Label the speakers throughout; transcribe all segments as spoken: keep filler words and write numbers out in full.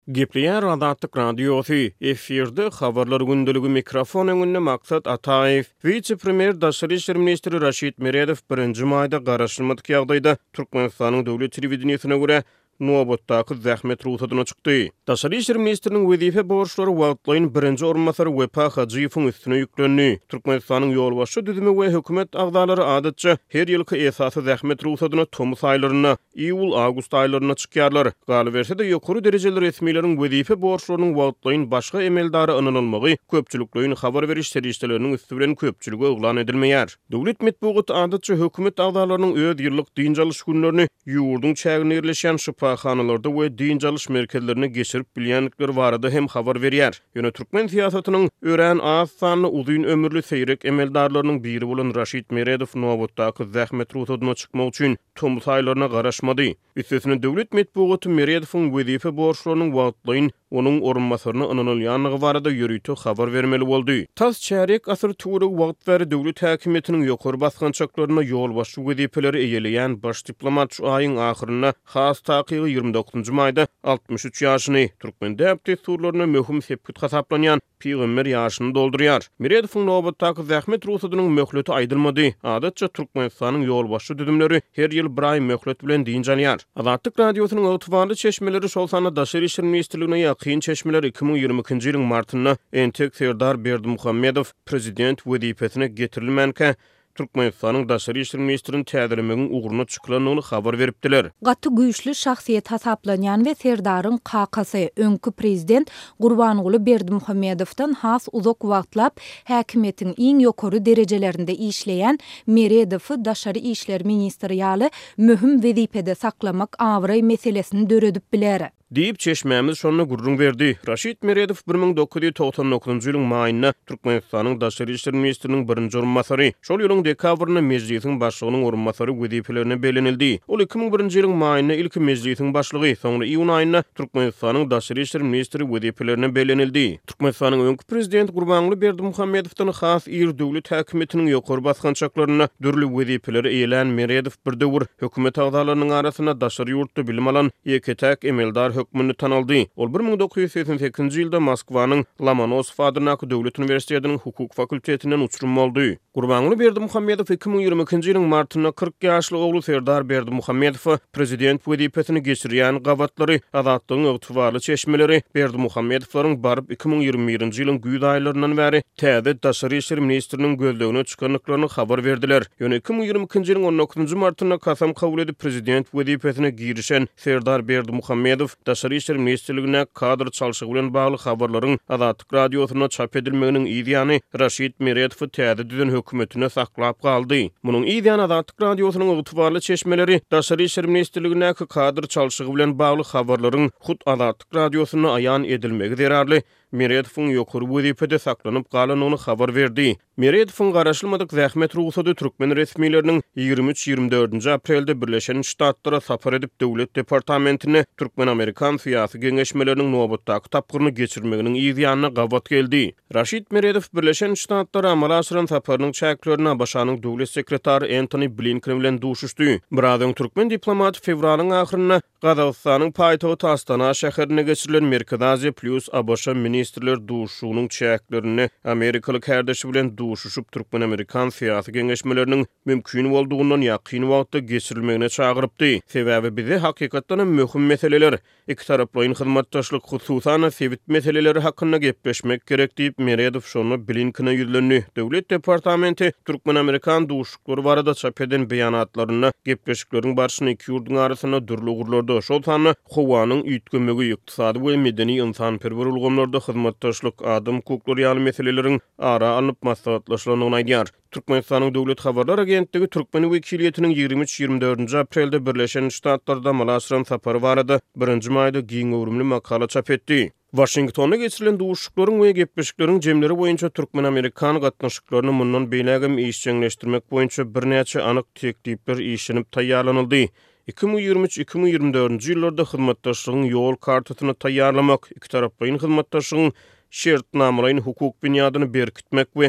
Speaker 1: Gepleyen Radatlyk radiosu efirde habarlar gündülügi mikrofon öňünde Maksat Ataev, vice-premier Daşary işler ministri Raşid Meredow birinji maýda garaşylmadyk ýagdaýda Türkmenistanyň döwlet telewizionasyna görä Nuwabotdaky zähmet ruhsatyna çykdy. Daşary işler ministriniň wezife borçlary wagtlaryň birinji orunmasary Wepa Hajiýewiň üstüne ýüklenýär. Türkmenistanyň ýolbaşçy düzümi we hökümet agdalary adatça her ýylky esasy zähmet ruhsatyna tomus aýlaryna, iýul-awgust aýlaryna çykýarlar. Galy berse-de ýokary derejeli resmiýleriň wezife borçlarynyň wagtlaryň başga emeldary ananylmagy köpçülikliň habar beriş serişdeleriniň üstü bilen köpçüligi oglan edilmeýär. Döwlet medeniýeti adatça hökümet agdalarynyň öz ýyllyk din çalyş günlerini ýurduň çägine ýerleşen şypahanalarda we din çalyş merkezlerine geçirip bilýänlikleri barada hem habar berýär. Ýöne türkmen siýasatynyň ören az sanly uzun ömürli seýrek emeldarlarynyň biri bolan Raşid Meredow Nuwabotdaky zähmet ruhsatyna çykmak üçin tomus aýlaryna garaşmady. Üstesine döwlet medeniýeti Meredowyň wezife borçlarynyň wagtlaryň onun orunmasaryny ananylýanlygy barada ýürüýte habar bermeli boldy. Tas çärek asyr tury wagt bäri döwlet häkimetiniň ýokary baskançaklaryna ýolbaşçy wezifeleri eýeleýän baş diplomat şu aýyň ahyryna has takygy ýygrimi dokuzunjy maýda altmış üç ýaşyny türkmen däpdeturlaryna möhüm sepkit hasaplanýan Peygamber ýaşyny doldurýar. Meredowyň Nuwabotdaky zähmet ruhsatynyň möhleti aýdylmady. Adatça Türkmenistanyň ýolbaşçy düzümleri her ýyl bir aý möhlet bilen diň jalýar. Azatlyk radiosynyň ygtybarly çeşmeleri şol sany Daşary işler ministrligine ýakyn çeşmeler iki ming ýygrimi-nji ýylyň martyna entek Serdar Berdimuhammedow prezident wezifesine getirilmänkä Türkmenistanyň Daşary işler ministriniň täzirlemegin ugruna çykylanyny habar beripdiler.
Speaker 2: Gaty güýçlü şahsiýet hasaplanýan we Serdaryň kakasy öňkü prezident Gurbanyguly Berdimuhammedowdan has uzak wagtlap häkimetiň iň ýokary derejelerinde işleýän Meredowy Daşary işler ministri ýaly möhüm wezifede saklamak awry meselesini döredip biler.
Speaker 1: Diýip çeşmämiz şonu gurrun berdi. Raşid Meredow bir ming dokuz ýüz togsan dokuzunjy ýylyň maýyna Türkmenistanyň Daşary işler ministriniň birinji orunmasary, şol ýylyň dekabryna mejlisiň başlygynyň orunmasary wezifelerine belenildi. Ol iki ming birinji ýylyň maýyna ilki mejlisiň başlygy, soňra iýun aýyna Türkmenistanyň Daşary işler ministri wezifelerine belenildi. Türkmenistanyň öňkü prezident Gurbanyguly Berdimuhammedowdan has ir döwlet häkimetiniň ýokary baskançaklaryna dürli wezifeleri eýelen Meredow bir döwür hökümet agdalarynyň arasyna Daşary ýurtda bilim alan ýeketäk emeldar hökmüni tanaldy. Ol bir ming dokuz ýüz seksen sekizinji ýylda Moskwanyň Lomonosov adynaky döwlet universitetiniň hukuk fakultetinden uçurum boldy. Gurbanyguly Berdimuhammedow iki ming ýygrimi-nji ýylyň martyna kırk ýaşly ogly Serdar Berdimuhammedow prezident wezifesini geçirýän gawatlary Azatlygyň ygtybarly çeşmeleri Berdimuhammedowyň baryp iki ming ýygrimi birinji ýylyň güýt aýlaryndan bäri täze Daşary işler ministriniň gözlegine çykanlyklaryny habar berdiler. Ýöne iki ming ýygrimi-nji ýylyň on dokuzunjy martyna kasam kabul edip prezident wezifesine girişen Serdar Berdimuhammedow Daşary işler ministrligine kadr çalşygy bilen bagly habarlaryň Azatlyk radiosyna çap edilmeginiň ýa-ni Raşid Meredow täze düzen hökümetine saklap galdy. Munyň ýa-ni Azatlyk radiosynyň ygtybarly çeşmeleri Daşary işler ministrligine kadr çalşygy bilen bagly habarlaryň hut Azatlyk radiosyna aýan edilmegi zerarly Meredowyň ýokary wezifede saklanyp galanyny habar berdi. Meredowyň garaşylmadyk zähmet ruhsaty türkmen resmiýetleriniň ýygrimi üç ýygrimi dördünji aprelde Birleşen Ştatlara sapar edip döwlet departamentine Türkmen-Amerikan syýasy geňeşmeleriniň Nuwabotdaky tapgyryny geçirmeginiň ýa-ni gawat geldi. Raşid Meredow Birleşen Ştatlara amala aşyran saparynyň çäklerini başanyň döwlet sekretary Anthony Blinken bilen duşuşdy. Birazyň türkmen diplomat fevralyň ahyryna Gazagystanyň paýtagty Astana şäherine geçirilen Merkez Aziýa plus A B Ş ministrler duşunyň çäklerini Amerikalyk herdeşi bilen duşuşup Türkmen-Amerikan syýasy geňeşmeleriniň mümkin boldugyny ýakyn wagtda geçirilmegine çagyrypdy. Sebäbi bizi hakykatdan möhüm meseleler, iki taraplaryň hyzmatdaşlyk hususan sewit meseleleri hakynda gepleşmek gerek diýip Meredow şonu Blinken'e ýüzlendi. Döwlet departamenti Türkmen-Amerikan duşuklary barada çap eden beýanatlaryna gepleşikleriň barşyny iki ýurduň arasyna dürli ugurlarda şol sany howanyň üýtgemegi ykdysady we medeni insanperwer ulgamlarda hyzmatdaşlyk adam hukuklary ýaly meseleleriň ara alınıp maslahatlaşylygyny aýdýar. Türkmenistanyň döwlet habarlar agentligi Türkmen wekiliýetiniň ýygrimi üç ýygrimi dördünji aprelde Birleşen Ştatlarda Malaşran sapary barada birinji maýda giň öwrümli makala çap etdi. Washington'a geçirilen duşuklaryň we gepleşikleriň jemleri boýunça Türkmen-Amerikan gatnaşyklaryny mundan beýlegem işçiňleşdirmek boýunça birnäçe anyk teklipler işlenip taýýarlanyldy. iki ming ýygrimi üç iki ming ýygrimi dördünji ýyllarda hyzmatdaşlygyň ýol kartasyny taýýarlamak, iki taraplaryň hyzmatdaşlygyň şertnamalaryň hukuk binýadyny berkitmek we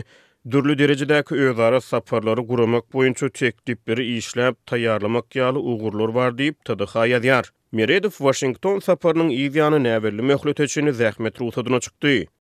Speaker 1: Dürli derejedäki özara saparlary guramak boýunça teklipleri işläp taýýarlamak ýaly ugurlar bar diýip T D H ýazýar. Meredov Washington saparynyň ýygyny näberli möhlet etjini zähmet ruhsadyna çykdy.